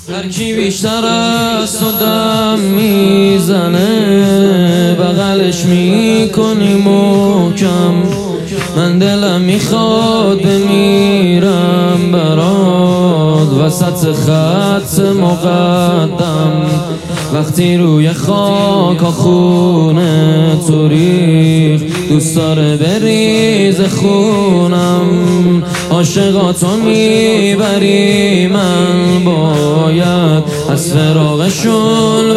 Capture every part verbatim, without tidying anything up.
هر کی بیشتر از تو دم میزنه بغلش میکنی محکم. من دلم میخواد بمیرم برات وسط خط مقدم. وقتی روی خاک خونه تو ریخ دوست داره بریز خونم. عاشقاتو میبری من باید از فراقشون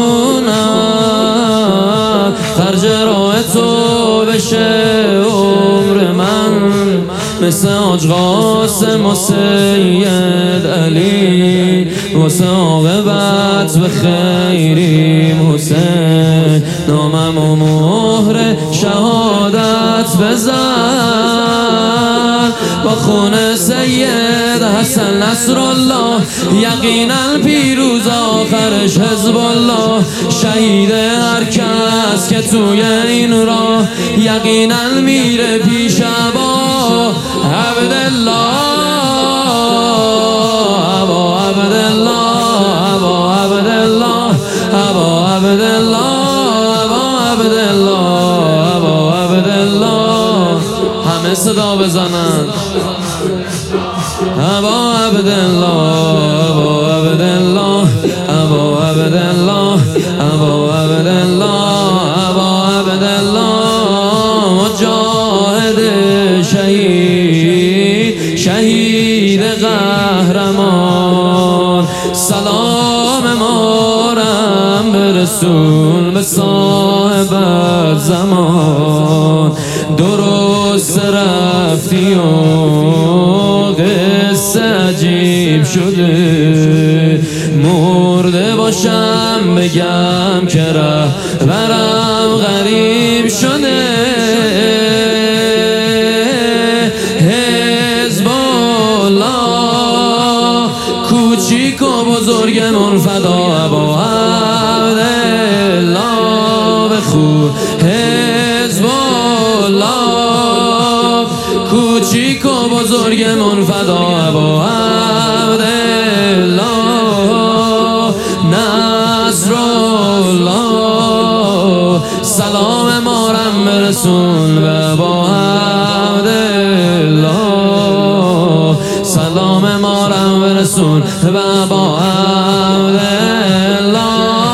بخونم. خرج راه تو بشه عمر من مثل حاج قاسم و سید علی. واسه عاقبت به خیریم حسین نامم و مهر شهادت بزن. با خون سید حسن نصرالله یقینا پیروز آخرش حزب الله. شهید هر کس که توی این راه یقینا میره پیش ابا عبدالله. ابا عبدالله ابا عبدالله ابا عبدالله ابا عبدالله ابا عبدالله. همه صدا بزنن ابا عبدالله ابا عبدالله ابا عبدالله ابا عبدالله ابا عبدالله. مجاهد شهید شهید قهرمان سلام مارم برسون به صاحب زمان. درست رفتی و قصه عجیب شده مرده باشم بگم که رهبرم غریب شده. حزب الله کوچیک و بزرگمون فدا ابا عبدالله بخون. حزب الله کوچیک و بزرگمون فدا ابا عبدالله نصرالله. سلام مارم برسون به ابا عبدالله. سلام مارم برسون به ابا عبدالله.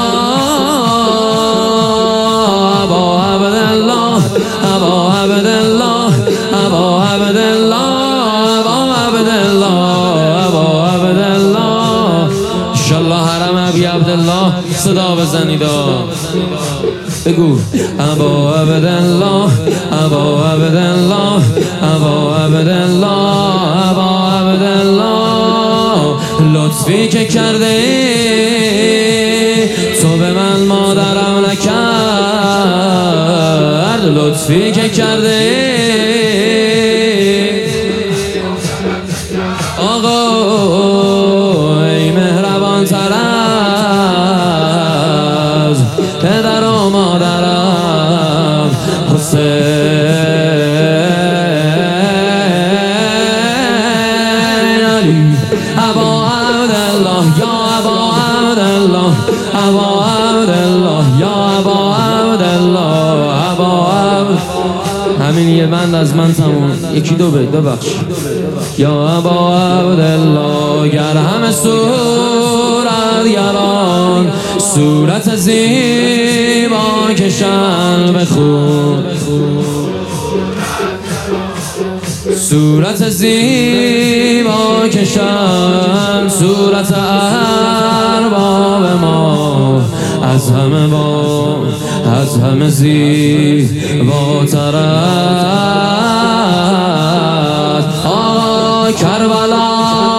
ابا عبدالله ابا عبدالله ابا عبدالله ابا عبدالله ابا عبدالله. انشالله حرم ابی عبدالله صدا بزنید بگو ابا عبدالله ابا عبدالله ابا عبدالله ابا عبدالله. لطفی که کرده تو به من مادرم نکرد. لطفی که کرده آقا ای مهربان تر از پدر و مادرم حسین علی ابا عبدالله یا ابا عبدالله ابا عبدالله یا ابا عبدالله ابا عبدالله. همین یه بند از من تموم. یکی دو بیت ببخش. یا ابا عبدالله گر همه صورتگران صورت زیبا کشن بخون. صورت زیبا کشن صورت ارباب ما از همه با از همه زیباتر است. آقا کربلا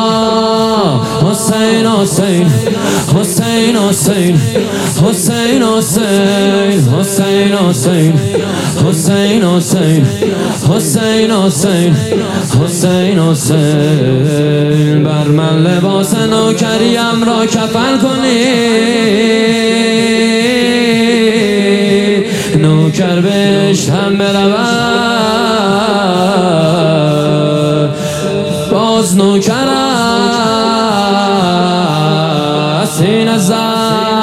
حسین حسین حسین حسین حسین حسین حسین حسین حسین حسین حسین حسین حسین حسین. بر من لباس نوکریم را کفن کنید نوکر بهشت هم برود باز نوکرم سینه زد